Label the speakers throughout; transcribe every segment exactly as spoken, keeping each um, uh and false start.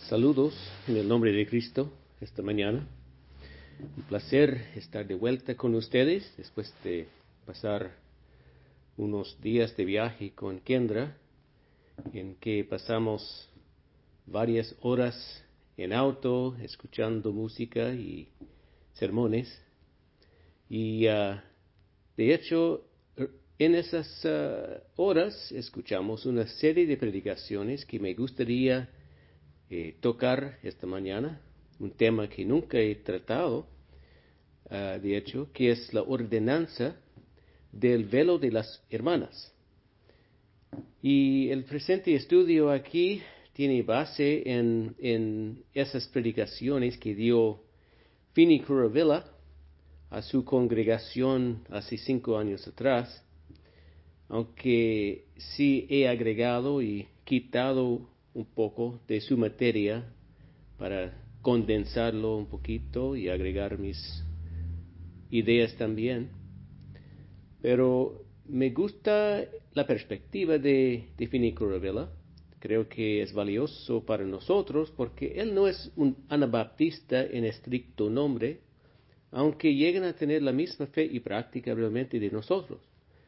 Speaker 1: Saludos en el nombre de Cristo esta mañana. Un placer estar de vuelta con ustedes después de pasar unos días de viaje con Kendra, en que pasamos varias horas en auto escuchando música y sermones. Y uh, de hecho, en esas uh, horas escuchamos una serie de predicaciones que me gustaría eh, tocar esta mañana, un tema que nunca he tratado, uh, de hecho, que es la ordenanza del velo de las hermanas. Y el presente estudio aquí tiene base en, en esas predicaciones que dio Finney Kuravilla a su congregación hace cinco años atrás, aunque sí he agregado y quitado un poco de su materia para condensarlo un poquito y agregar mis ideas también. Pero me gusta la perspectiva de, de Finney Kuravilla. Creo que es valioso para nosotros porque él no es un anabaptista en estricto nombre, aunque llegan a tener la misma fe y práctica realmente de nosotros.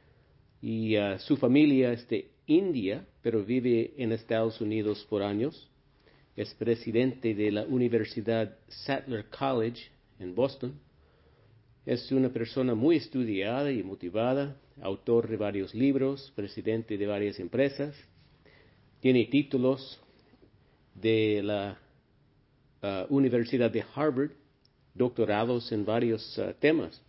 Speaker 1: Y uh, su familia es de India, pero vive en Estados Unidos por años. Es presidente de la Universidad Sattler College en Boston. Es una persona muy estudiada y motivada, autor de varios libros, presidente de varias empresas. Tiene títulos de la uh, Universidad de Harvard, doctorados en varios uh, temas.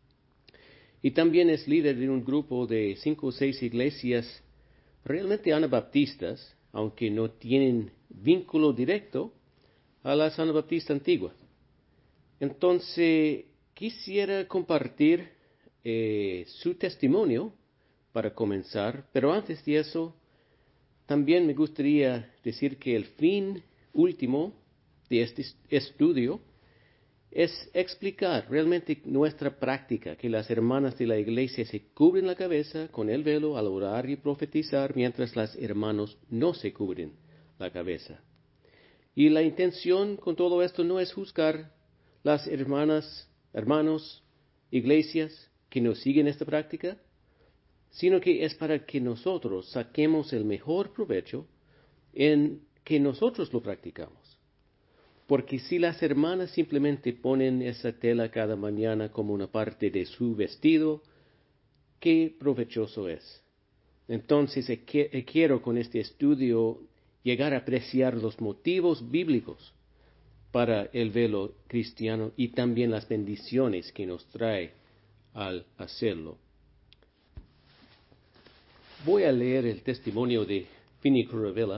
Speaker 1: Y también es líder de un grupo de cinco o seis iglesias realmente anabaptistas, aunque no tienen vínculo directo a las anabaptistas antiguas. Entonces, quisiera compartir eh, su testimonio para comenzar, pero antes de eso, también me gustaría decir que el fin último de este estudio es explicar realmente nuestra práctica, que las hermanas de la iglesia se cubren la cabeza con el velo al orar y profetizar, mientras las hermanos no se cubren la cabeza. Y la intención con todo esto no es juzgar las hermanas, hermanos, iglesias que no siguen esta práctica, sino que es para que nosotros saquemos el mejor provecho en que nosotros lo practicamos. Porque si las hermanas simplemente ponen esa tela cada mañana como una parte de su vestido, ¿qué provechoso es? Entonces quiero con este estudio llegar a apreciar los motivos bíblicos para el velo cristiano y también las bendiciones que nos trae al hacerlo. Voy a leer el testimonio de Finney Kuravilla.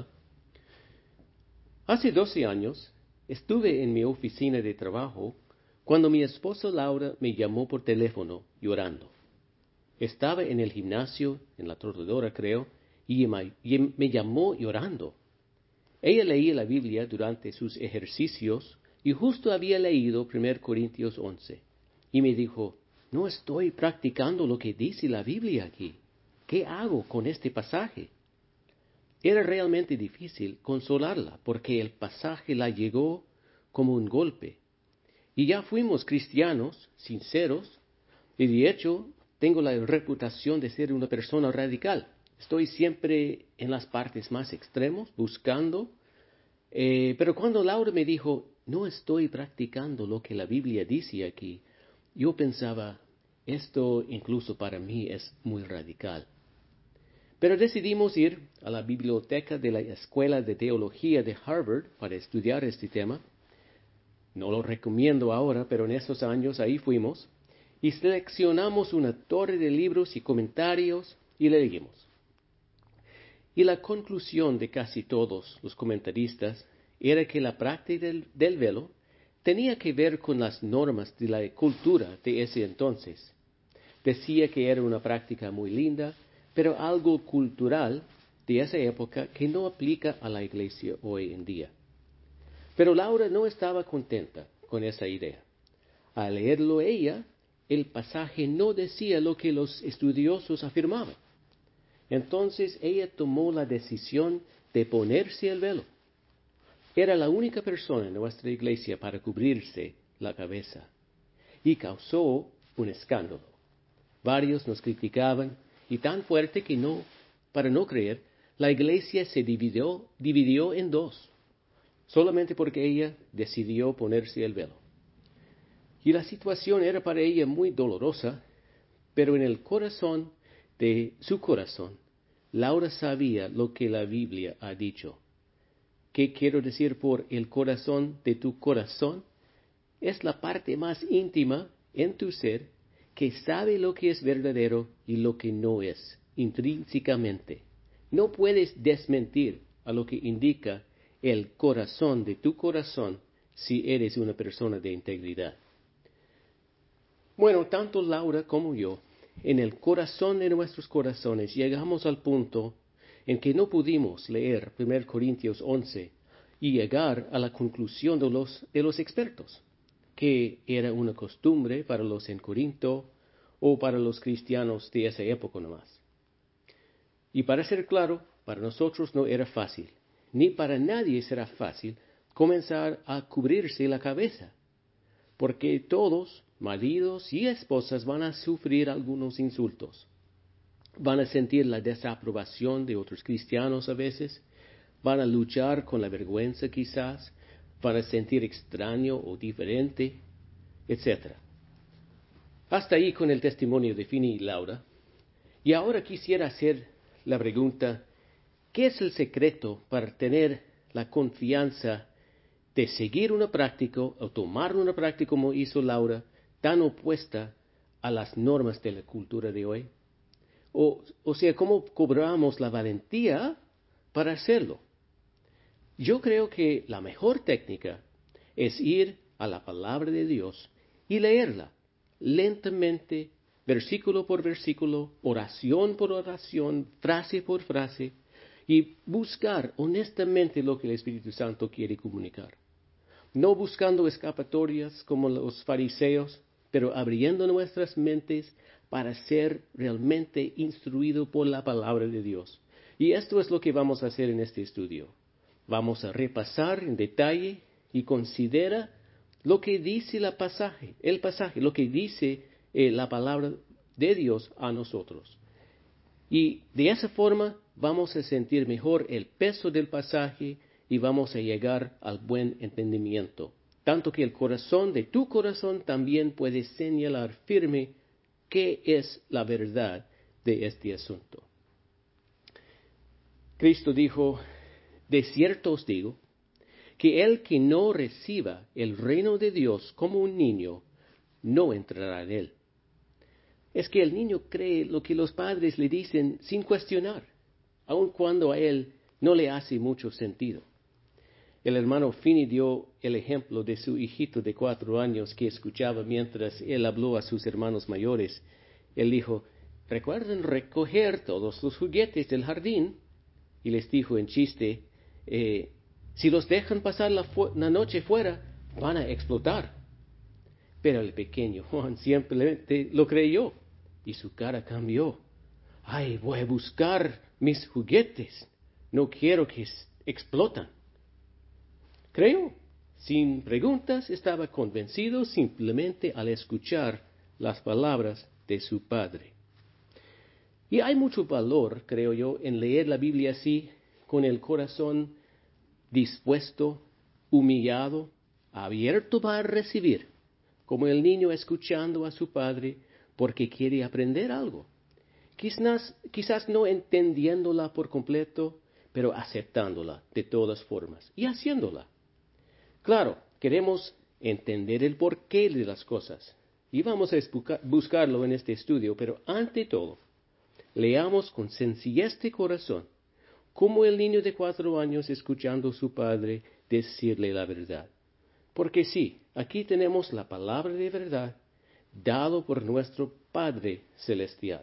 Speaker 1: Hace doce años, estuve en mi oficina de trabajo cuando mi esposa Laura me llamó por teléfono llorando. Estaba en el gimnasio, en la trotadora creo, y me llamó llorando. Ella leía la Biblia durante sus ejercicios y justo había leído primera Corintios once. Y me dijo, no estoy practicando lo que dice la Biblia aquí. ¿Qué hago con este pasaje? Era realmente difícil consolarla porque el pasaje la llegó como un golpe. Y ya fuimos cristianos, sinceros, y de hecho tengo la reputación de ser una persona radical. Estoy siempre en las partes más extremos, buscando. Eh, pero cuando Laura me dijo, no estoy practicando lo que la Biblia dice aquí, yo pensaba, esto incluso para mí es muy radical. Pero decidimos ir a la biblioteca de la Escuela de Teología de Harvard para estudiar este tema. No lo recomiendo ahora, pero en esos años ahí fuimos y seleccionamos una torre de libros y comentarios y le leímos. Y la conclusión de casi todos los comentaristas era que la práctica del, del velo tenía que ver con las normas de la cultura de ese entonces. Decía que era una práctica muy linda, pero algo cultural de esa época que no aplica a la iglesia hoy en día. Pero Laura no estaba contenta con esa idea. Al leerlo ella, el pasaje no decía lo que los estudiosos afirmaban. Entonces ella tomó la decisión de ponerse el velo. era la única persona en nuestra iglesia para cubrirse la cabeza y causó un escándalo. Varios nos criticaban y tan fuerte que no, para no creer, la iglesia se dividió, dividió en dos, solamente porque ella decidió ponerse el velo. Y la situación era para ella muy dolorosa, pero en el corazón de su corazón, Laura sabía lo que la Biblia ha dicho. ¿Qué quiero decir por el corazón de tu corazón? Es la parte más íntima en tu ser que sabe lo que es verdadero y lo que no es, intrínsecamente. No puedes desmentir a lo que indica el corazón de tu corazón si eres una persona de integridad. Bueno, tanto Laura como yo, en el corazón de nuestros corazones, llegamos al punto en que no pudimos leer primera Corintios once y llegar a la conclusión de los, de los expertos, que era una costumbre para los en Corinto o para los cristianos de esa época nomás. Y para ser claro, para nosotros no era fácil, ni para nadie será fácil comenzar a cubrirse la cabeza, porque todos, maridos y esposas, van a sufrir algunos insultos. Van a sentir la desaprobación de otros cristianos a veces, van a luchar con la vergüenza quizás, van a sentir extraño o diferente, etcétera. Hasta ahí con el testimonio de Fini y Laura. Y ahora quisiera hacer la pregunta, ¿qué es el secreto para tener la confianza de seguir una práctica o tomar una práctica como hizo Laura, tan opuesta a las normas de la cultura de hoy? O, o sea, ¿cómo cobramos la valentía para hacerlo? Yo creo que la mejor técnica es ir a la palabra de Dios y leerla lentamente, versículo por versículo, oración por oración, frase por frase, y buscar honestamente lo que el Espíritu Santo quiere comunicar. No buscando escapatorias como los fariseos, pero abriendo nuestras mentes para ser realmente instruido por la palabra de Dios. Y esto es lo que vamos a hacer en este estudio. Vamos a repasar en detalle y considera lo que dice la pasaje, el pasaje, lo que dice eh, la palabra de Dios a nosotros. Y de esa forma vamos a sentir mejor el peso del pasaje y vamos a llegar al buen entendimiento. Tanto que el corazón de tu corazón también puede señalar firme qué es la verdad de este asunto. Cristo dijo, de cierto os digo, que el que no reciba el reino de Dios como un niño, no entrará en él. Es que el niño cree lo que los padres le dicen sin cuestionar, aun cuando a él no le hace mucho sentido. El hermano Finney dio el ejemplo de su hijito de cuatro años que escuchaba mientras él habló a sus hermanos mayores. Él dijo, recuerden recoger todos los juguetes del jardín. Y les dijo en chiste, eh, si los dejan pasar la, la noche fuera, van a explotar. Pero el pequeño Juan simplemente lo creyó y su cara cambió. Ay, voy a buscar mis juguetes. No quiero que explotan. Creyó. Sin preguntas, estaba convencido simplemente al escuchar las palabras de su padre. Y hay mucho valor, creo yo, en leer la Biblia así, con el corazón dispuesto, humillado, abierto para recibir, como el niño escuchando a su padre porque quiere aprender algo. Quizás, quizás no entendiéndola por completo, pero aceptándola de todas formas y haciéndola. Claro, queremos entender el porqué de las cosas y vamos a buscarlo en este estudio, pero ante todo, leamos con sencillez de corazón, como el niño de cuatro años escuchando a su padre decirle la verdad. Porque sí, aquí tenemos la palabra de verdad dado por nuestro Padre Celestial.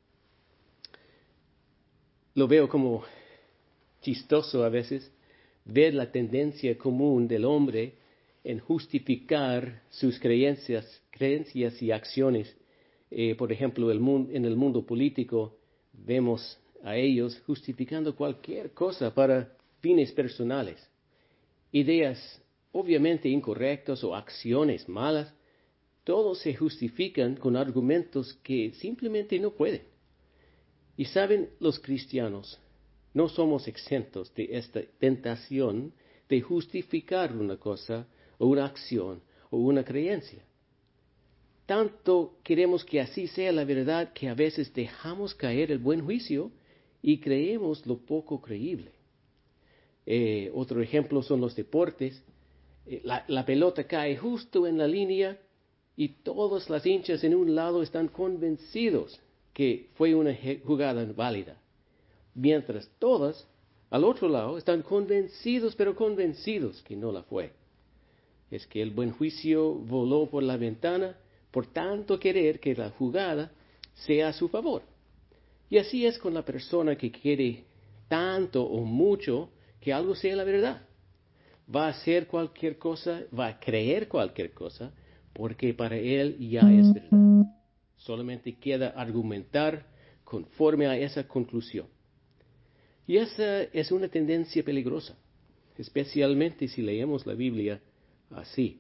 Speaker 1: Lo veo como chistoso a veces ver la tendencia común del hombre en justificar sus creencias, creencias y acciones. Eh, por ejemplo, el mundo, en el mundo político vemos a ellos justificando cualquier cosa para fines personales. ideas obviamente incorrectas o acciones malas, todos se justifican con argumentos que simplemente no pueden. Y saben, los cristianos no somos exentos de esta tentación de justificar una cosa o una acción o una creencia. Tanto queremos que así sea la verdad que a veces dejamos caer el buen juicio y creemos lo poco creíble. Eh, otro ejemplo son los deportes. Eh, la, la pelota cae justo en la línea y todos las hinchas en un lado están convencidos que fue una jugada válida, mientras todas al otro lado están convencidos, pero convencidos que no la fue. Es que el buen juicio voló por la ventana por tanto querer que la jugada sea a su favor. Y así es con la persona que quiere tanto o mucho que algo sea la verdad. Va a hacer cualquier cosa, va a creer cualquier cosa, porque para él ya es verdad. Solamente queda argumentar conforme a esa conclusión. Y esa es una tendencia peligrosa, especialmente si leemos la Biblia así.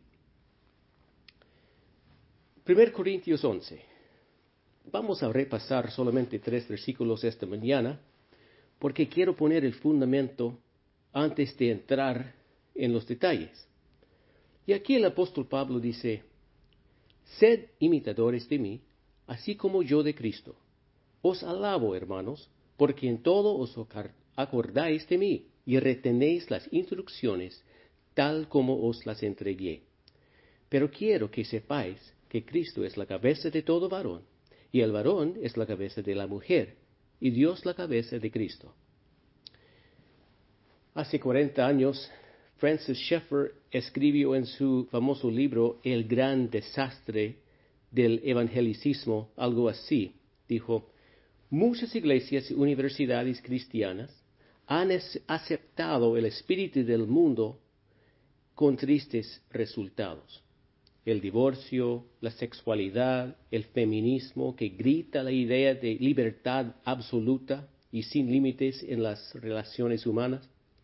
Speaker 1: primero Corintios once. Vamos a repasar solamente tres versículos esta mañana, porque quiero poner el fundamento antes de entrar en los detalles. Y aquí el apóstol Pablo dice: sed imitadores de mí, así como yo de Cristo. Os alabo, hermanos, porque en todo os acordáis de mí y retenéis las instrucciones tal como os las entregué. Pero quiero que sepáis que Cristo es la cabeza de todo varón, y el varón es la cabeza de la mujer, y Dios la cabeza de Cristo. Hace cuarenta años, Francis Schaeffer escribió en su famoso libro El gran desastre del evangelicismo algo así. Dijo: muchas iglesias y universidades cristianas han aceptado el espíritu del mundo con tristes resultados. El divorcio, la sexualidad, el feminismo que grita la idea de libertad absoluta y sin límites en las relaciones humanas.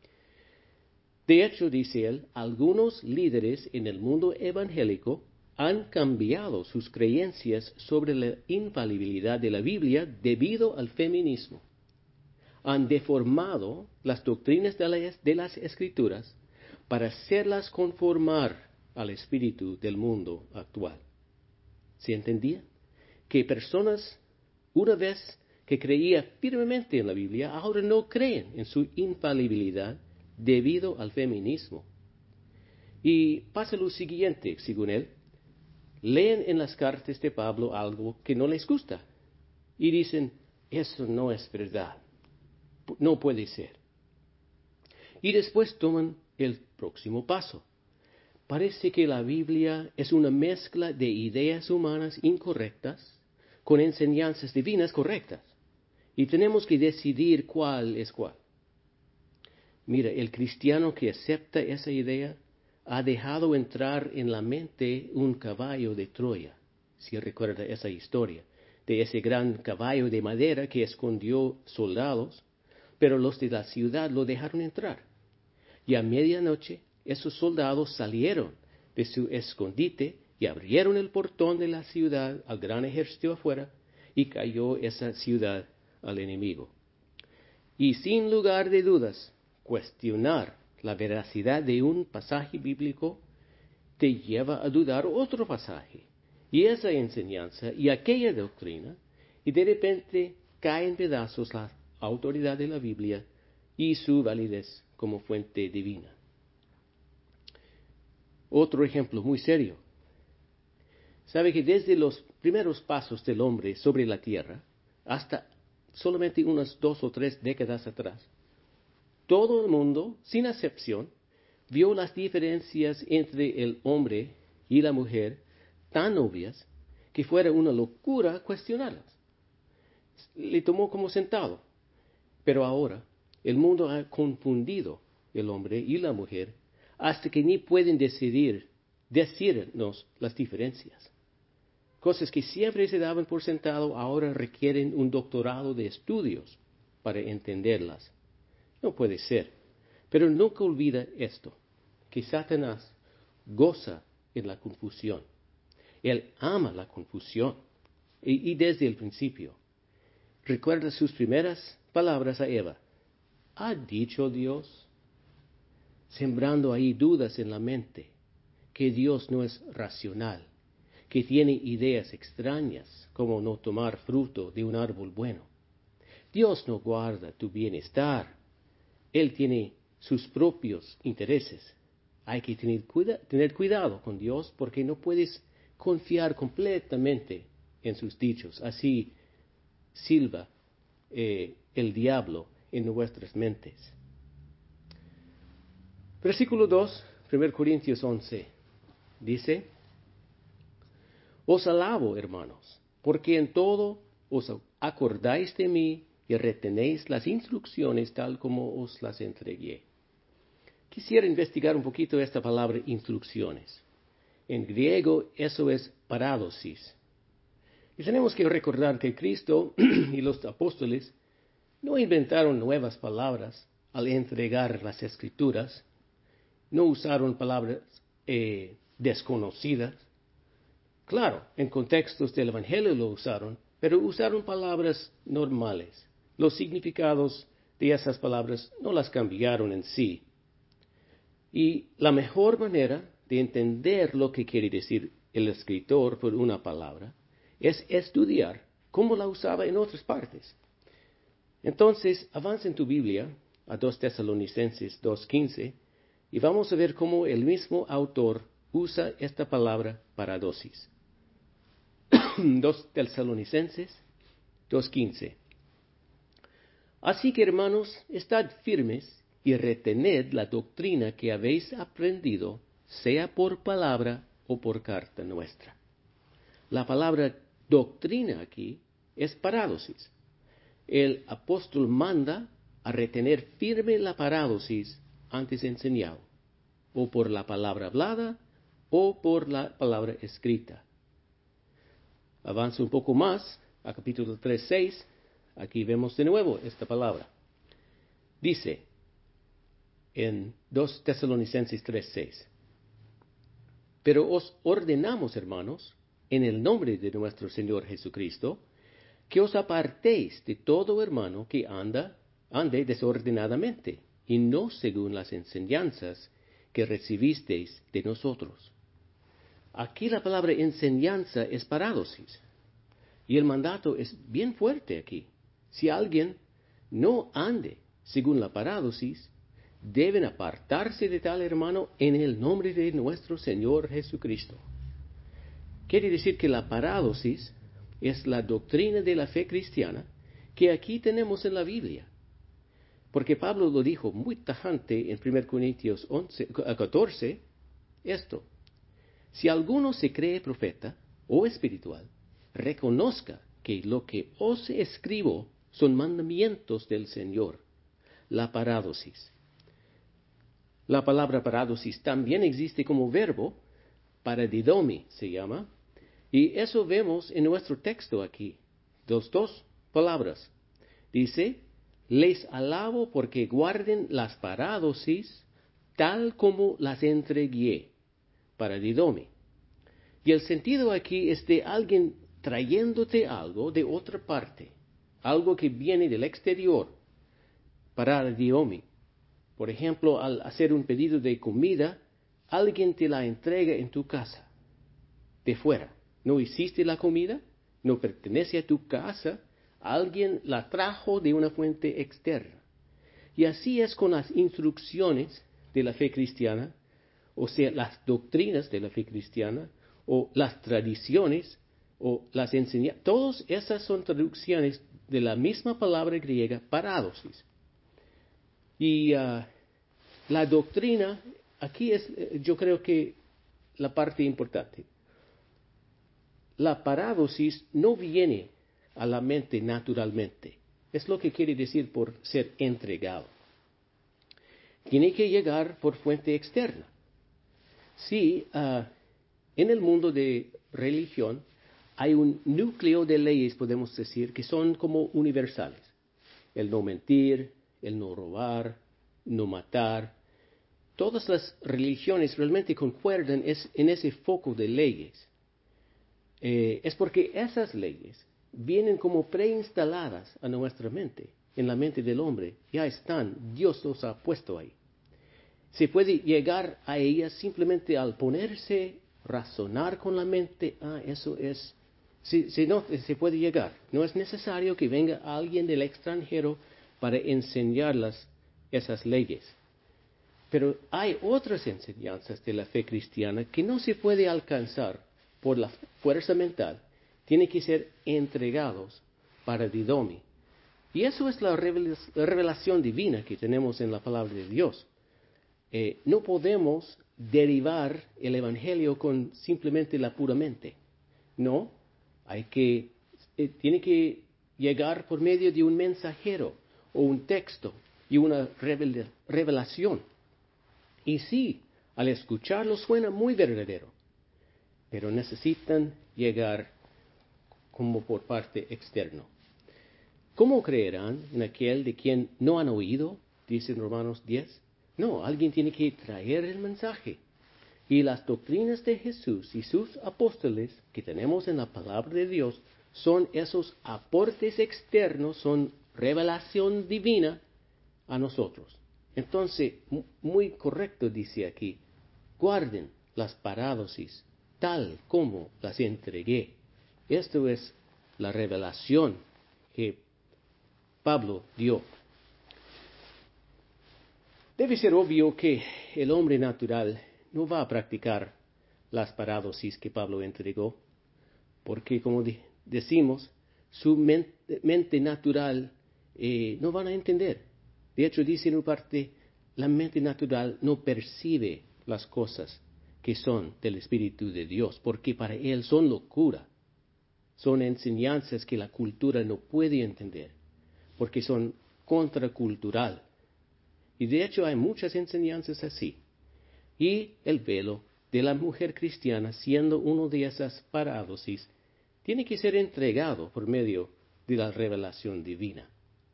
Speaker 1: De hecho, dice él, algunos líderes en el mundo evangélico han cambiado sus creencias sobre la infalibilidad de la Biblia debido al feminismo. Han deformado las doctrinas de las, de las Escrituras para hacerlas conformar al espíritu del mundo actual. ¿Se entendía? Que personas, una vez que creían firmemente en la Biblia, ahora no creen en su infalibilidad debido al feminismo. Y pasa lo siguiente, según él: leen en las cartas de Pablo algo que no les gusta y dicen: eso no es verdad, no puede ser. Y después toman el próximo paso. Parece que la Biblia es una mezcla de ideas humanas incorrectas con enseñanzas divinas correctas, y tenemos que decidir cuál es cuál. Mira, el cristiano que acepta esa idea ha dejado entrar en la mente un caballo de Troya, si recuerda esa historia, de ese gran caballo de madera que escondió soldados, pero los de la ciudad lo dejaron entrar. Y a medianoche esos soldados salieron de su escondite y abrieron el portón de la ciudad al gran ejército afuera, y cayó esa ciudad al enemigo. Y sin lugar de dudas, cuestionar la veracidad de un pasaje bíblico te lleva a dudar otro pasaje, y esa enseñanza y aquella doctrina, y de repente cae en pedazos la autoridad de la Biblia y su validez como fuente divina. Otro ejemplo muy serio. Sabe que desde los primeros pasos del hombre sobre la tierra hasta solamente unas dos o tres décadas atrás, todo el mundo, sin excepción, vio las diferencias entre el hombre y la mujer tan obvias que fuera una locura cuestionarlas. Le tomó como sentado. Pero ahora el mundo ha confundido el hombre y la mujer hasta que ni pueden decidir, decirnos las diferencias. Cosas que siempre se daban por sentado ahora requieren un doctorado de estudios para entenderlas. No puede ser. Pero nunca olvida esto. que Satanás goza en la confusión. Él ama la confusión. Y, y desde el principio. Recuerda sus primeras palabras a Eva. ¿Ha dicho Dios? Sembrando ahí dudas en la mente, que Dios no es racional, que tiene ideas extrañas, como no tomar fruto de un árbol bueno. Dios no guarda tu bienestar. Él tiene sus propios intereses. Hay que tener, cuida, tener cuidado con Dios porque no puedes confiar completamente en sus dichos. Así silba eh, el diablo en nuestras mentes. Versículo dos, primera Corintios once, dice: Os alabo, hermanos, porque en todo os acordáis de mí y retenéis las instrucciones tal como os las entregué. Quisiera investigar un poquito esta palabra instrucciones. En griego eso es paradosis. Y tenemos que recordar que Cristo y los apóstoles no inventaron nuevas palabras al entregar las Escrituras, no usaron palabras eh, desconocidas. Claro, en contextos del Evangelio lo usaron, pero usaron palabras normales. Los significados de esas palabras no las cambiaron en sí. Y la mejor manera de entender lo que quiere decir el escritor por una palabra es estudiar cómo la usaba en otras partes. Entonces, avanza en tu Biblia a dos Tesalonicenses dos quince y vamos a ver cómo el mismo autor usa esta palabra paradosis. dos Tesalonicenses dos quince. Así que, hermanos, estad firmes y retened la doctrina que habéis aprendido, sea por palabra o por carta nuestra. La palabra doctrina aquí es paradosis. El apóstol manda a retener firme la paradosis antes enseñado, o por la palabra hablada o por la palabra escrita. Avanza un poco más a capítulo tres, seis. Aquí vemos de nuevo esta palabra. Dice en dos Tesalonicenses tres, seis: Pero os ordenamos, hermanos, en el nombre de nuestro Señor Jesucristo, que os apartéis de todo hermano que anda, ande desordenadamente, y no según las enseñanzas que recibisteis de nosotros. Aquí la palabra enseñanza es paradosis, y el mandato es bien fuerte aquí. Si alguien no ande según la paradosis, deben apartarse de tal hermano en el nombre de nuestro Señor Jesucristo. Quiere decir que la paradosis es la doctrina de la fe cristiana que aquí tenemos en la Biblia. Porque Pablo lo dijo muy tajante en primera Corintios once, catorce, esto: si alguno se cree profeta o espiritual, reconozca que lo que os escribo son mandamientos del Señor. La paradosis. La palabra paradosis también existe como verbo, paradidomi se llama, y eso vemos en nuestro texto aquí. Dos, dos palabras. Dice: les alabo porque guarden las paradosis tal como las entregué. Paradidomi. Y el sentido aquí es de alguien trayéndote algo de otra parte, algo que viene del exterior. Paradiomi. Por ejemplo, al hacer un pedido de comida, alguien te la entrega en tu casa, de fuera. No hiciste la comida, no pertenece a tu casa, alguien la trajo de una fuente externa. Y así es con las instrucciones de la fe cristiana, o sea, las doctrinas de la fe cristiana, o las tradiciones, o las enseñanzas. Todas esas son traducciones de la misma palabra griega, paradosis. Y uh, la doctrina, aquí es, yo creo que la parte importante. La paradosis no viene a la mente naturalmente. Es lo que quiere decir por ser entregado. Tiene que llegar por fuente externa. Sí, uh, en el mundo de religión hay un núcleo de leyes, podemos decir, que son como universales. El no mentir, el no robar, no matar. todas las religiones realmente concuerdan es, en ese foco de leyes. Eh, es porque esas leyes vienen como preinstaladas a nuestra mente, en la mente del hombre. Ya están, Dios los ha puesto ahí. Se puede llegar a ellas simplemente al ponerse, razonar con la mente. Ah, eso es... Si, si no, se puede llegar. No es necesario que venga alguien del extranjero para enseñarlas esas leyes. Pero hay otras enseñanzas de la fe cristiana que no se puede alcanzar por la fuerza mental. Tienen que ser entregados para Didomi. Y eso es la revelación divina que tenemos en la palabra de Dios. Eh, no podemos derivar el Evangelio con simplemente la pura mente. No, hay que, eh, tiene que llegar por medio de un mensajero o un texto y una revel- revelación. Y sí, al escucharlo suena muy verdadero, pero necesitan llegar como por parte externa. ¿Cómo creerán en aquel de quien no han oído? Dice en Romanos diez. No, alguien tiene que traer el mensaje. Y las doctrinas de Jesús y sus apóstoles que tenemos en la palabra de Dios son esos aportes externos, son revelación divina a nosotros. Entonces, muy correcto dice aquí, guarden las parádosis tal como las entregué. Esto es la revelación que Pablo dio. Debe ser obvio que el hombre natural no va a practicar las parádosis que Pablo entregó, porque como de- decimos, su mente, mente natural eh, no van a entender. De hecho, dice en parte, la mente natural no percibe las cosas que son del Espíritu de Dios, porque para él son locura. Son enseñanzas que la cultura no puede entender, porque son contracultural. Y de hecho hay muchas enseñanzas así. Y el velo de la mujer cristiana, siendo uno de esas parádosis, tiene que ser entregado por medio de la revelación divina.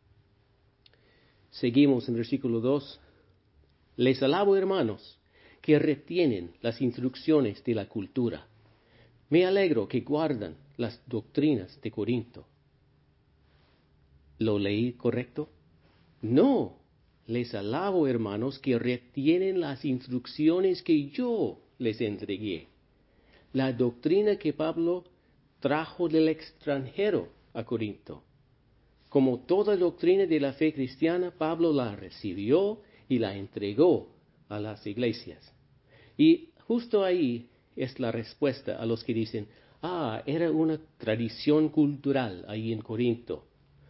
Speaker 1: Seguimos en versículo dos. Les alabo, hermanos, que retienen las instrucciones de la cultura. Me alegro que guardan las doctrinas de Corinto. ¿Lo leí correcto? No. Les alabo, hermanos, que retienen las instrucciones que yo les entregué. La doctrina que Pablo trajo del extranjero a Corinto. Como toda doctrina de la fe cristiana, Pablo la recibió y la entregó a las iglesias. Y justo ahí es la respuesta a los que dicen, ah, era una tradición cultural ahí en Corinto.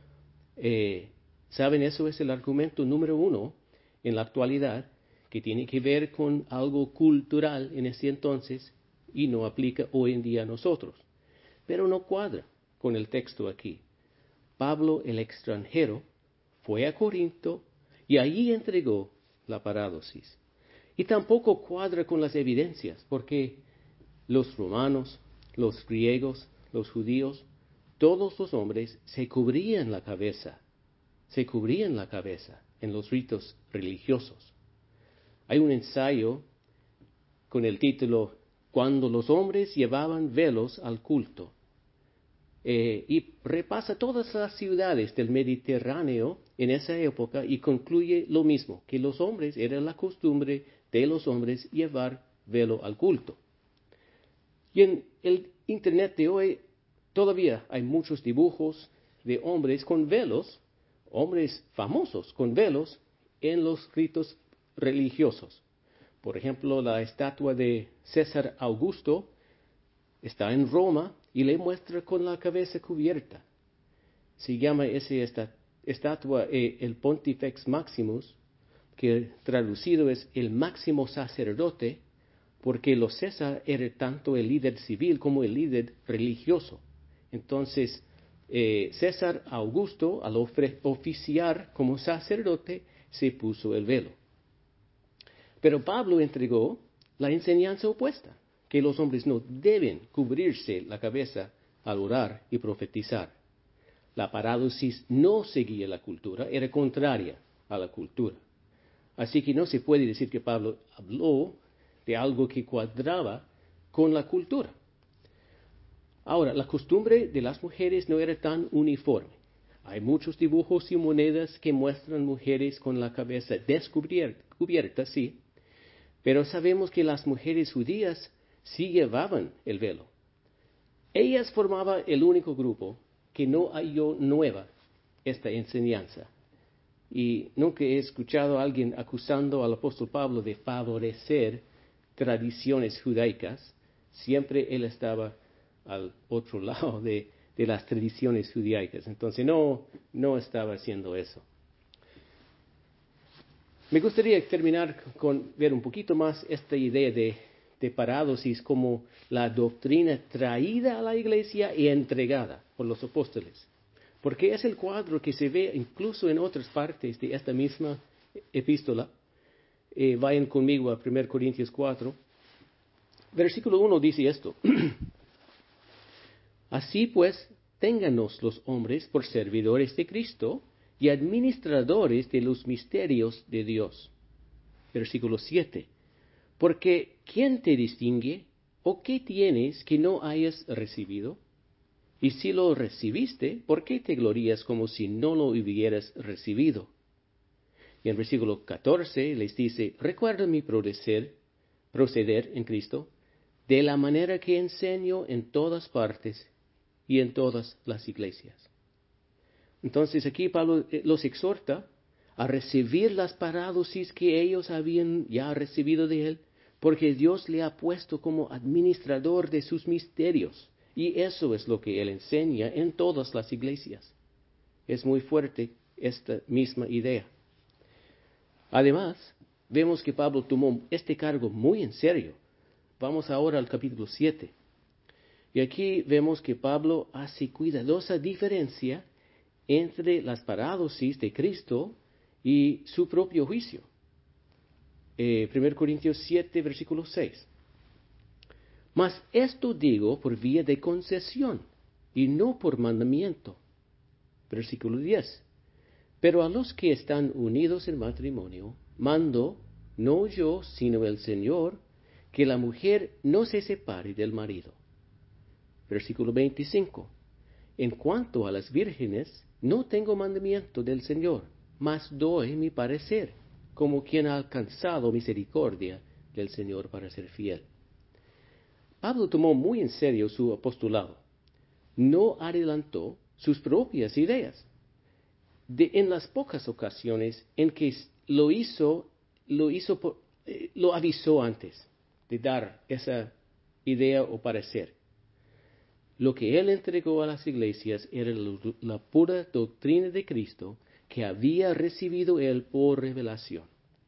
Speaker 1: Eh, ¿Saben? Eso es el argumento número uno en la actualidad, que tiene que ver con algo cultural en ese entonces y no aplica hoy en día a nosotros. Pero no cuadra con el texto aquí. Pablo, el extranjero, fue a Corinto y allí entregó la parádosis. Y tampoco cuadra con las evidencias, porque los romanos, los griegos, los judíos, todos los hombres se cubrían la cabeza, se cubrían la cabeza en los ritos religiosos. Hay un ensayo con el título Cuando los hombres llevaban velos al culto. Eh, y repasa todas las ciudades del Mediterráneo en esa época y concluye lo mismo, que los hombres, era la costumbre de los hombres llevar velo al culto. Y en el Internet de hoy todavía hay muchos dibujos de hombres con velos, hombres famosos con velos en los ritos religiosos. Por ejemplo, la estatua de César Augusto está en Roma y le muestra con la cabeza cubierta. Se llama esa esta, estatua eh, el Pontifex Maximus, que traducido es el máximo sacerdote, porque los César era tanto el líder civil como el líder religioso. Entonces, eh, César Augusto, al oficiar como sacerdote, se puso el velo. Pero Pablo entregó la enseñanza opuesta, que los hombres no deben cubrirse la cabeza al orar y profetizar. La parádosis no seguía la cultura, era contraria a la cultura. Así que no se puede decir que Pablo habló de algo que cuadraba con la cultura. Ahora, la costumbre de las mujeres no era tan uniforme. Hay muchos dibujos y monedas que muestran mujeres con la cabeza descubierta, sí, pero sabemos que las mujeres judías sí llevaban el velo. Ellas formaban el único grupo que no halló nueva esta enseñanza. Y nunca he escuchado a alguien acusando al apóstol Pablo de favorecer tradiciones judaicas. Siempre él estaba al otro lado de, de las tradiciones judaicas. Entonces no, no estaba haciendo eso. Me gustaría terminar con ver un poquito más esta idea de, de parádosis como la doctrina traída a la iglesia y entregada por los apóstoles. Porque es el cuadro que se ve incluso en otras partes de esta misma epístola. Eh, vayan conmigo a primera Corintios cuatro. Versículo uno dice esto. Así pues, téngannos los hombres por servidores de Cristo y administradores de los misterios de Dios. Versículo siete. Porque ¿quién te distingue? ¿O qué tienes que no hayas recibido? Y si lo recibiste, ¿por qué te glorías como si no lo hubieras recibido? Y en versículo catorce les dice, recuerda mi proceder, proceder en Cristo, de la manera que enseño en todas partes y en todas las iglesias. Entonces aquí Pablo los exhorta a recibir las parádosis que ellos habían ya recibido de él, porque Dios le ha puesto como administrador de sus misterios. Y eso es lo que él enseña en todas las iglesias. Es muy fuerte esta misma idea. Además, vemos que Pablo tomó este cargo muy en serio. Vamos ahora al capítulo siete. Y aquí vemos que Pablo hace cuidadosa diferencia entre las parádosis de Cristo y su propio juicio. Eh, primera Corintios siete, versículo seis. Mas esto digo por vía de concesión y no por mandamiento. Versículo diez. Pero a los que están unidos en matrimonio, mando, no yo, sino el Señor, que la mujer no se separe del marido. Versículo veinticinco. En cuanto a las vírgenes, no tengo mandamiento del Señor, mas doy mi parecer, como quien ha alcanzado misericordia del Señor para ser fiel. Pablo tomó muy en serio su apostolado. No adelantó sus propias ideas. De, en las pocas ocasiones en que lo hizo, lo hizo, por, eh, lo avisó antes de dar esa idea o parecer. Lo que él entregó a las iglesias era la, la pura doctrina de Cristo que había recibido él por revelación.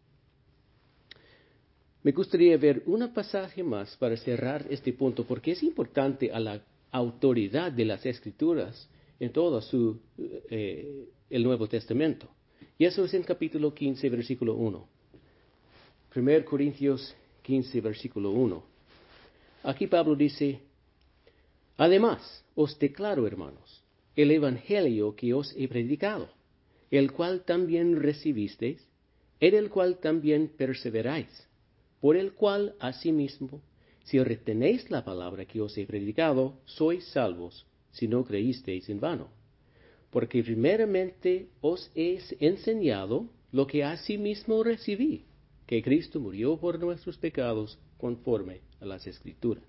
Speaker 1: Me gustaría ver un pasaje más para cerrar este punto, porque es importante a la autoridad de las Escrituras en todo su, eh, el Nuevo Testamento. Y eso es en capítulo quince, versículo uno. primera Corintios quince, versículo uno. Aquí Pablo dice, además os declaro, hermanos, el evangelio que os he predicado, el cual también recibisteis, en el cual también perseveráis, por el cual, asimismo, si retenéis la palabra que os he predicado, sois salvos, si no creísteis en vano. Porque primeramente os he enseñado lo que asimismo recibí, que Cristo murió por nuestros pecados conforme a las Escrituras.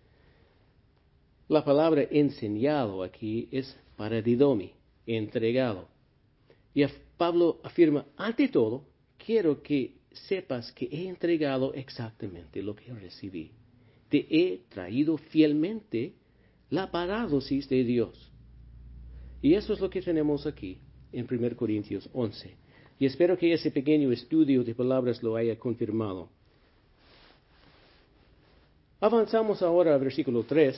Speaker 1: La palabra enseñado aquí es paradidomi, entregado. Y Pablo afirma, ante todo, quiero que sepas que he entregado exactamente lo que recibí. Te he traído fielmente la parádosis de Dios. Y eso es lo que tenemos aquí en primera Corintios once. Y espero que ese pequeño estudio de palabras lo haya confirmado. Avanzamos ahora al versículo tres,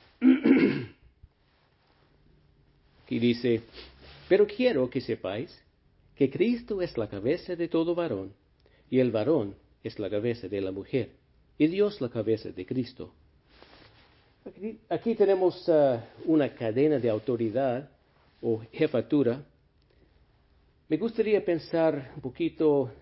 Speaker 1: que dice, pero quiero que sepáis que Cristo es la cabeza de todo varón, y el varón es la cabeza de la mujer, y Dios la cabeza de Cristo. Aquí, aquí tenemos uh, una cadena de autoridad o jefatura. Me gustaría pensar un poquito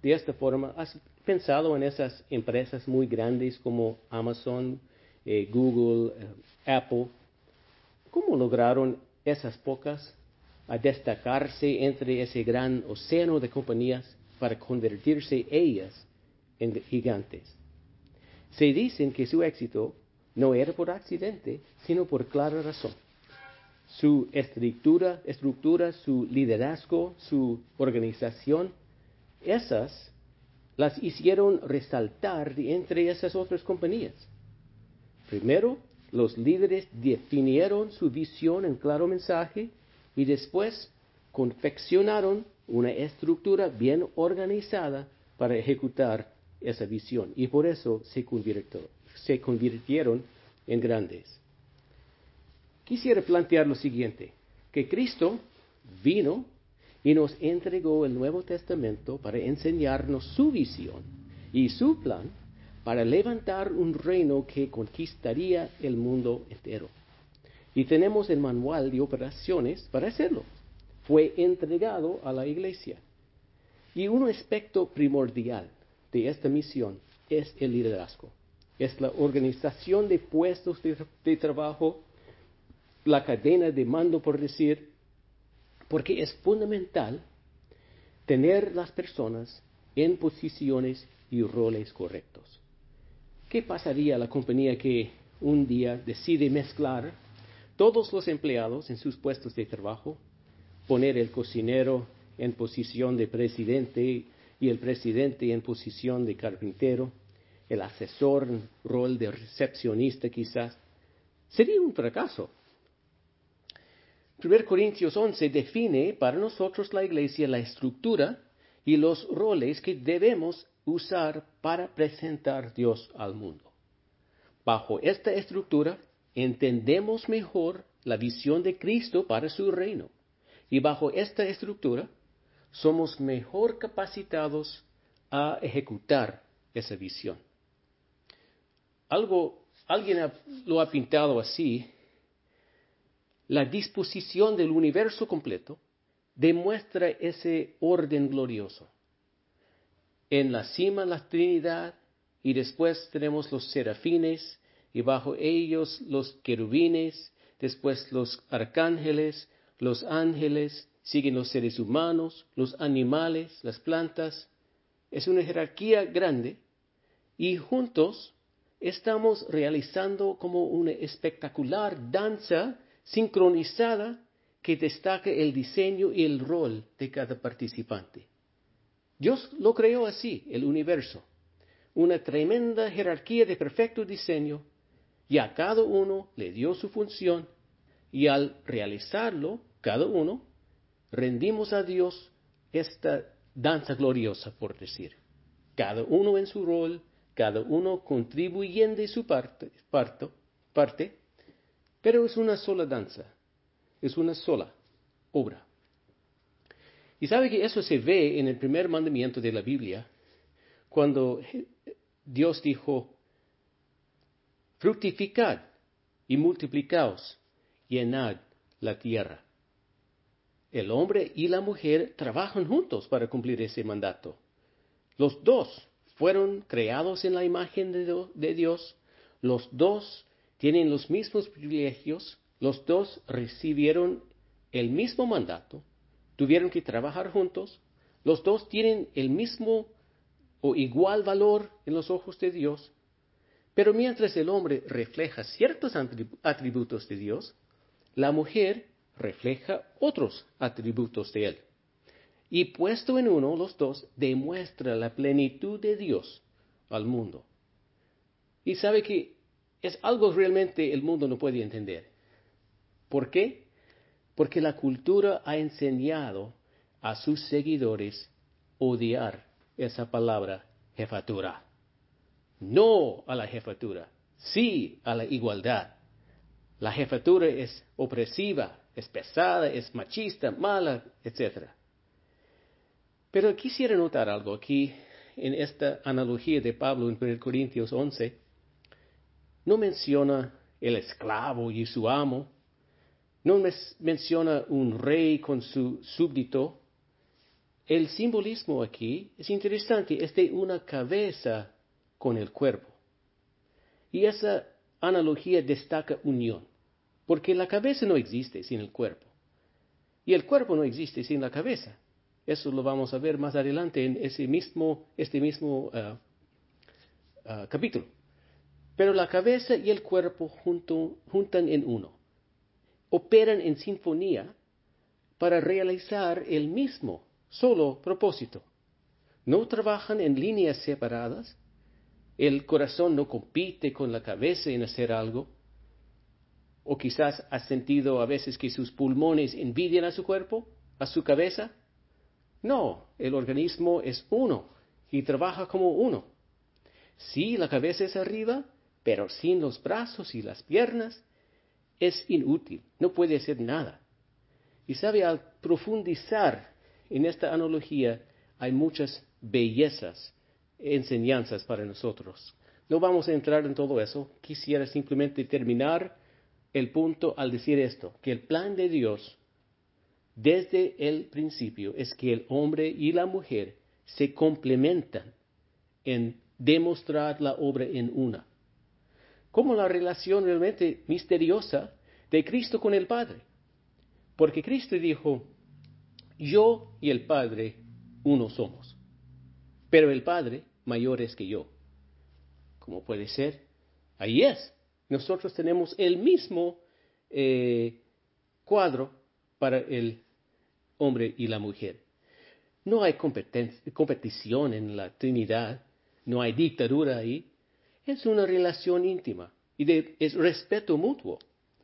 Speaker 1: de esta forma? ¿Has pensado en esas empresas muy grandes como Amazon, eh, Google, eh, Apple? ¿Cómo lograron esas pocas a destacarse entre ese gran océano de compañías para convertirse ellas en gigantes? Se dicen que su éxito no era por accidente, sino por clara razón. Su estructura, estructura, su liderazgo, su organización, esas las hicieron resaltar de entre esas otras compañías. Primero, los líderes definieron su visión en claro mensaje y después confeccionaron una estructura bien organizada para ejecutar esa visión. Y por eso se convirtió, se convirtieron en grandes. Quisiera plantear lo siguiente, que Cristo vino y nos entregó el Nuevo Testamento para enseñarnos su visión y su plan para levantar un reino que conquistaría el mundo entero. Y tenemos el manual de operaciones para hacerlo. Fue entregado a la iglesia. Y un aspecto primordial de esta misión es el liderazgo. Es la organización de puestos de, de trabajo, la cadena de mando, por decir, porque es fundamental tener las personas en posiciones y roles correctos. ¿Qué pasaría a la compañía que un día decide mezclar todos los empleados en sus puestos de trabajo, poner el cocinero en posición de presidente y el presidente en posición de carpintero, el asesor en rol de recepcionista quizás? Sería un fracaso. primero Corintios once define para nosotros la iglesia la estructura y los roles que debemos usar para presentar a Dios al mundo. Bajo esta estructura entendemos mejor la visión de Cristo para su reino. Y bajo esta estructura somos mejor capacitados a ejecutar esa visión. Algo, alguien ha, lo ha pintado así. La disposición del universo completo demuestra ese orden glorioso. En la cima la Trinidad, y después tenemos los serafines, y bajo ellos los querubines, después los arcángeles, los ángeles, siguen los seres humanos, los animales, las plantas. Es una jerarquía grande, y juntos estamos realizando como una espectacular danza sincronizada que destaca el diseño y el rol de cada participante. Dios lo creó así, el universo, una tremenda jerarquía de perfecto diseño, y a cada uno le dio su función, y al realizarlo, cada uno, rendimos a Dios esta danza gloriosa, por decir. Cada uno en su rol, cada uno contribuyendo de su parte, parte, parte, pero es una sola danza, es una sola obra. Y sabe que eso se ve en el primer mandamiento de la Biblia, cuando Dios dijo, fructificad y multiplicaos, llenad la tierra. El hombre y la mujer trabajan juntos para cumplir ese mandato. Los dos fueron creados en la imagen de Dios, los dos tienen los mismos privilegios, los dos recibieron el mismo mandato, tuvieron que trabajar juntos, los dos tienen el mismo o igual valor en los ojos de Dios, pero mientras el hombre refleja ciertos atributos de Dios, la mujer refleja otros atributos de Él. Y puesto en uno, los dos demuestra la plenitud de Dios al mundo. Y sabe que es algo realmente el mundo no puede entender. ¿Por qué? Porque la cultura ha enseñado a sus seguidores odiar esa palabra jefatura. No a la jefatura, sí a la igualdad. La jefatura es opresiva, es pesada, es machista, mala, etcétera. Pero quisiera notar algo aquí en esta analogía de Pablo en primero Corintios once. No menciona el esclavo y su amo. No menciona un rey con su súbdito. el simbolismo aquí es interesante, es de una cabeza con el cuerpo. Y esa analogía destaca unión, porque la cabeza no existe sin el cuerpo. Y el cuerpo no existe sin la cabeza. Eso lo vamos a ver más adelante en ese mismo, este mismo uh, uh, capítulo. Pero la cabeza y el cuerpo junto, juntan en uno. Operan en sinfonía para realizar el mismo, solo propósito. No trabajan en líneas separadas. El corazón no compite con la cabeza en hacer algo. O quizás has sentido a veces que sus pulmones envidian a su cuerpo, a su cabeza. No, el organismo es uno y trabaja como uno. Sí, la cabeza es arriba, pero sin los brazos y las piernas es inútil, no puede hacer nada. Y sabe, al profundizar en esta analogía hay muchas bellezas, enseñanzas para nosotros. No vamos a entrar en todo eso, quisiera simplemente terminar el punto al decir esto, que el plan de Dios desde el principio es que el hombre y la mujer se complementan en demostrar la obra en una. Como la relación realmente misteriosa de Cristo con el Padre. Porque Cristo dijo, yo y el Padre uno somos, pero el Padre mayor es que yo. ¿Cómo puede ser? Ahí es. Nosotros tenemos el mismo eh, cuadro para el hombre y la mujer. No hay competición en la Trinidad, no hay dictadura ahí. Es una relación íntima y de es respeto mutuo.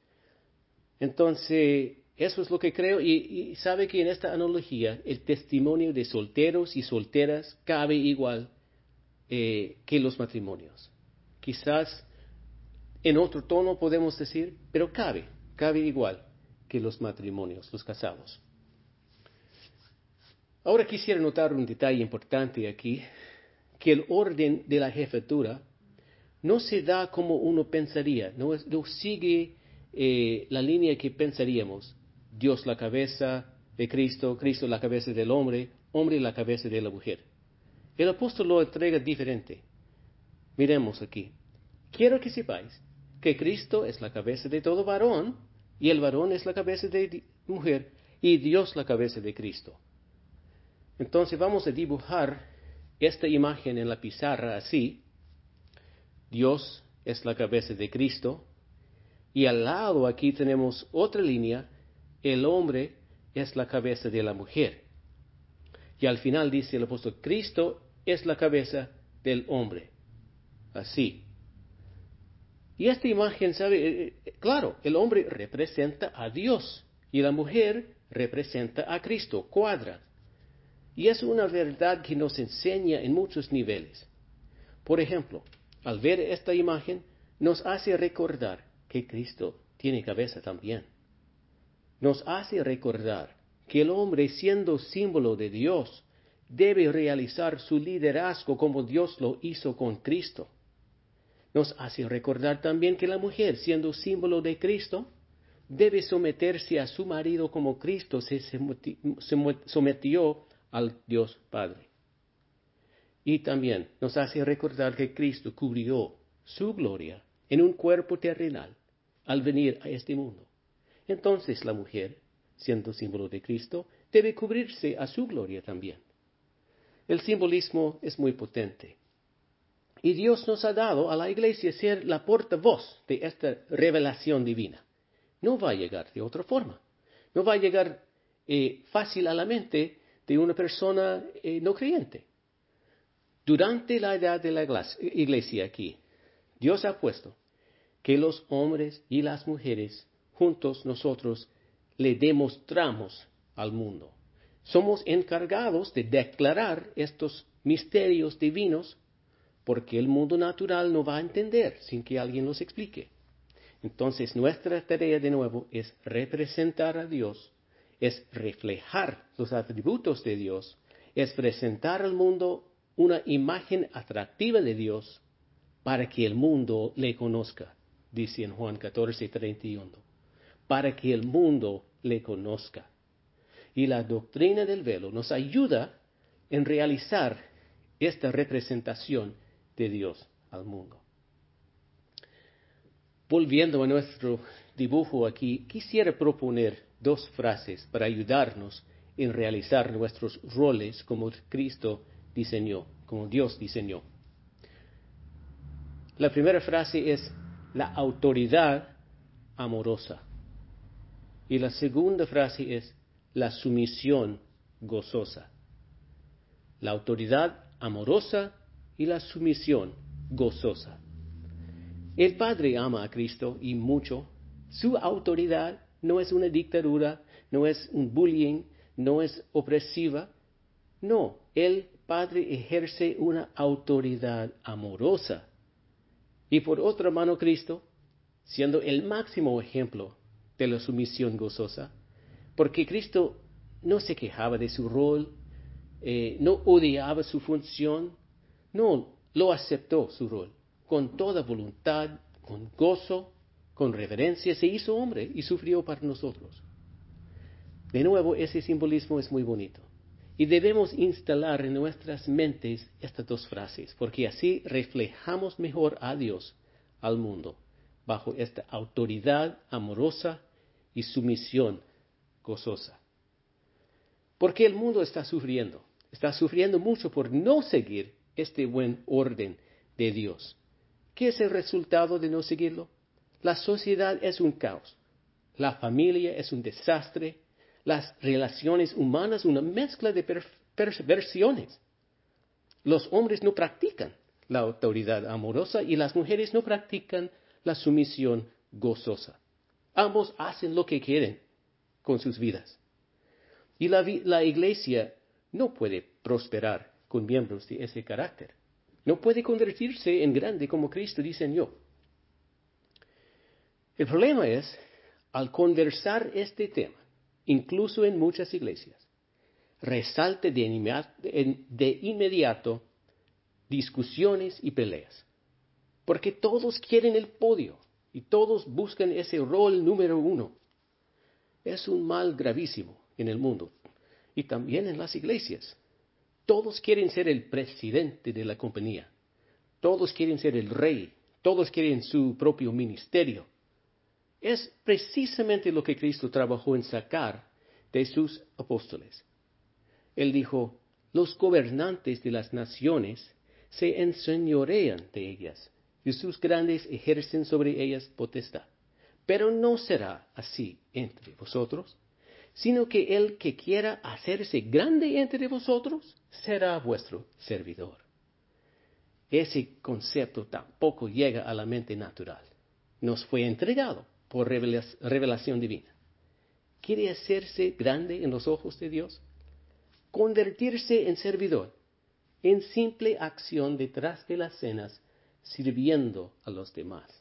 Speaker 1: Entonces, eso es lo que creo. Y, y sabe que en esta analogía el testimonio de solteros y solteras cabe igual eh, que los matrimonios. Quizás en otro tono podemos decir, pero cabe, cabe igual que los matrimonios, los casados. Ahora quisiera notar un detalle importante aquí, que el orden de la jefatura no se da como uno pensaría, no, es, no sigue eh, la línea que pensaríamos. Dios la cabeza de Cristo, Cristo la cabeza del hombre, hombre la cabeza de la mujer. El apóstol lo entrega diferente. Miremos aquí. Quiero que sepáis que Cristo es la cabeza de todo varón, y el varón es la cabeza de mujer, y Dios la cabeza de Cristo. Entonces vamos a dibujar esta imagen en la pizarra así. Dios es la cabeza de Cristo, y al lado aquí tenemos otra línea, el hombre es la cabeza de la mujer. Y al final dice el apóstol, Cristo es la cabeza del hombre. Así. Y esta imagen, ¿sabe? Claro, el hombre representa a Dios y la mujer representa a Cristo, cuadra. Y es una verdad que nos enseña en muchos niveles. Por ejemplo, al ver esta imagen, nos hace recordar que Cristo tiene cabeza también. Nos hace recordar que el hombre, siendo símbolo de Dios, debe realizar su liderazgo como Dios lo hizo con Cristo. Nos hace recordar también que la mujer, siendo símbolo de Cristo, debe someterse a su marido como Cristo se sometió al Dios Padre. Y también nos hace recordar que Cristo cubrió su gloria en un cuerpo terrenal al venir a este mundo. Entonces la mujer, siendo símbolo de Cristo, debe cubrirse a su gloria también. El simbolismo es muy potente. Y Dios nos ha dado a la iglesia ser la portavoz de esta revelación divina. No va a llegar de otra forma. No va a llegar eh, fácil a la mente de una persona eh, no creyente. Durante la edad de la iglesia aquí, Dios ha puesto que los hombres y las mujeres, juntos nosotros, le demostramos al mundo. Somos encargados de declarar estos misterios divinos porque el mundo natural no va a entender sin que alguien los explique. Entonces nuestra tarea de nuevo es representar a Dios, es reflejar los atributos de Dios, es presentar al mundo una imagen atractiva de Dios para que el mundo le conozca, dice en Juan catorce, treinta y uno. Para que el mundo le conozca. Y la doctrina del velo nos ayuda en realizar esta representación de Dios al mundo. Volviendo a nuestro dibujo aquí, quisiera proponer dos frases para ayudarnos en realizar nuestros roles como Cristo diseñó, como Dios diseñó. La primera frase es la autoridad amorosa. Y la segunda frase es la sumisión gozosa. La autoridad amorosa y la sumisión gozosa. El Padre ama a Cristo y mucho. Su autoridad no es una dictadura, no es un bullying, no es opresiva. No, el Padre ejerce una autoridad amorosa. Y por otra mano Cristo, siendo el máximo ejemplo de la sumisión gozosa, porque Cristo no se quejaba de su rol, eh, no odiaba su función, no, lo aceptó su rol, con toda voluntad, con gozo, con reverencia, se hizo hombre y sufrió para nosotros. De nuevo, ese simbolismo es muy bonito. Y debemos instalar en nuestras mentes estas dos frases, porque así reflejamos mejor a Dios al mundo, bajo esta autoridad amorosa y sumisión gozosa. Porque el mundo está sufriendo, está sufriendo mucho por no seguir este buen orden de Dios. ¿Qué es el resultado de no seguirlo? La sociedad es un caos, la familia es un desastre, las relaciones humanas una mezcla de per- perversiones. Los hombres no practican la autoridad amorosa y las mujeres no practican la sumisión gozosa. Ambos hacen lo que quieren con sus vidas. Y la, vi- la iglesia no puede prosperar con miembros de ese carácter. No puede convertirse en grande como Cristo diseñó. El problema es, al conversar este tema, incluso en muchas iglesias, resalte de inmediato, de inmediato discusiones y peleas. Porque todos quieren el podio y todos buscan ese rol número uno. Es un mal gravísimo en el mundo y también en las iglesias. Todos quieren ser el presidente de la compañía. Todos quieren ser el rey. Todos quieren su propio ministerio. Es precisamente lo que Cristo trabajó en sacar de sus apóstoles. Él dijo, los gobernantes de las naciones se enseñorean de ellas, y sus grandes ejercen sobre ellas potestad. Pero no será así entre vosotros, sino que el que quiera hacerse grande entre vosotros será vuestro servidor. Ese concepto tampoco llega a la mente natural. Nos fue entregado por revelación divina. ¿Quiere hacerse grande en los ojos de Dios? Convertirse en servidor, en simple acción detrás de las cenas, sirviendo a los demás.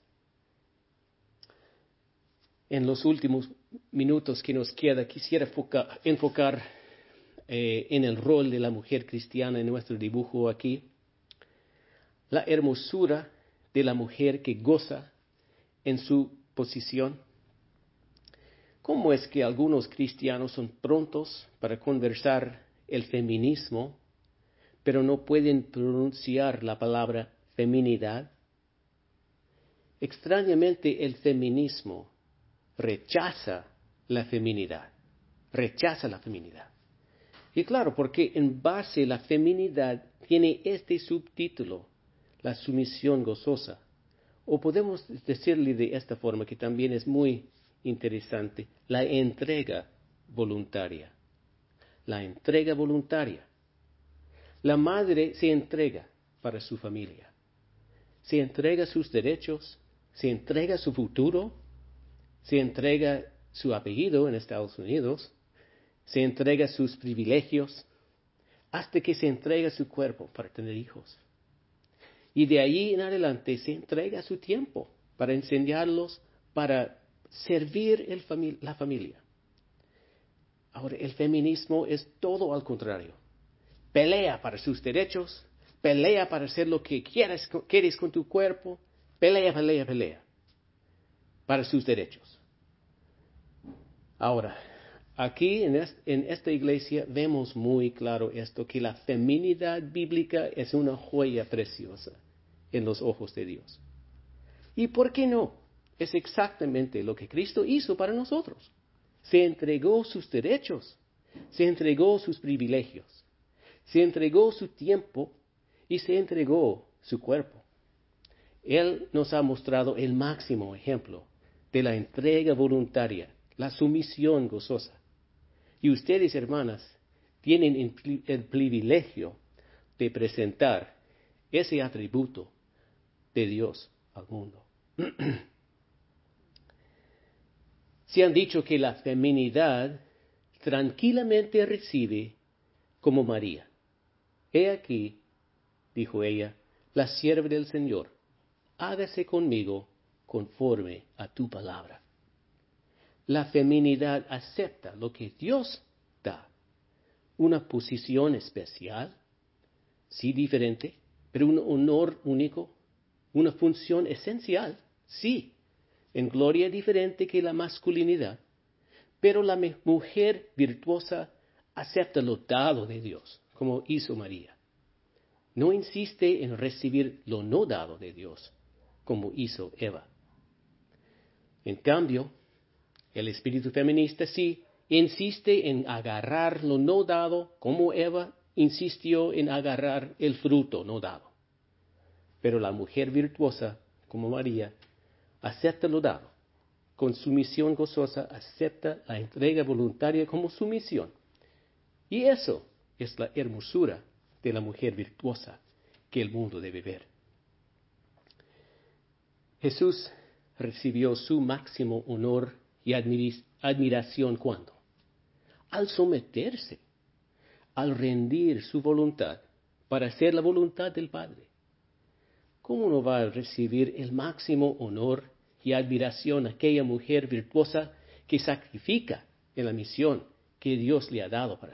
Speaker 1: En los últimos minutos que nos queda, quisiera enfocar, enfocar eh, en el rol de la mujer cristiana en nuestro dibujo aquí. La hermosura de la mujer que goza en su posición. ¿Cómo es que algunos cristianos son prontos para conversar el feminismo, pero no pueden pronunciar la palabra feminidad? Extrañamente, el feminismo rechaza la feminidad, rechaza la feminidad. Y claro, porque en base la feminidad tiene este subtítulo, la sumisión gozosa. O podemos decirle de esta forma, que también es muy interesante, la entrega voluntaria. La entrega voluntaria. La madre se entrega para su familia. Se entrega sus derechos, se entrega su futuro, se entrega su apellido en Estados Unidos, se entrega sus privilegios, hasta que se entrega su cuerpo para tener hijos. Y de ahí en adelante se entrega su tiempo para enseñarlos, para servir el fami- la familia. Ahora, el feminismo es todo al contrario. Pelea para sus derechos, pelea para hacer lo que quieras, quieres con tu cuerpo, pelea, pelea, pelea para sus derechos. Ahora, aquí en, est- en esta iglesia vemos muy claro esto, que la feminidad bíblica es una joya preciosa en los ojos de Dios. ¿Y por qué no? Es exactamente lo que Cristo hizo para nosotros. Se entregó sus derechos, se entregó sus privilegios, se entregó su tiempo y se entregó su cuerpo. Él nos ha mostrado el máximo ejemplo de la entrega voluntaria, la sumisión gozosa. Y ustedes, hermanas, tienen el, el privilegio de presentar ese atributo de Dios al mundo. Se han dicho que la feminidad tranquilamente recibe como María. He aquí, dijo ella, la sierva del Señor, hágase conmigo conforme a tu palabra. La feminidad acepta lo que Dios da, una posición especial, sí diferente, pero un honor único, una función esencial, sí, en gloria diferente que la masculinidad, pero la mujer virtuosa acepta lo dado de Dios, como hizo María. No insiste en recibir lo no dado de Dios, como hizo Eva. En cambio, el espíritu feminista sí insiste en agarrar lo no dado, como Eva insistió en agarrar el fruto no dado. Pero la mujer virtuosa, como María, acepta lo dado. Con sumisión gozosa acepta la entrega voluntaria como sumisión. Y eso es la hermosura de la mujer virtuosa que el mundo debe ver. Jesús recibió su máximo honor y admiración cuando, al someterse, al rendir su voluntad para hacer la voluntad del Padre. ¿Cómo no va a recibir el máximo honor y admiración aquella mujer virtuosa que sacrifica en la misión que Dios le ha dado para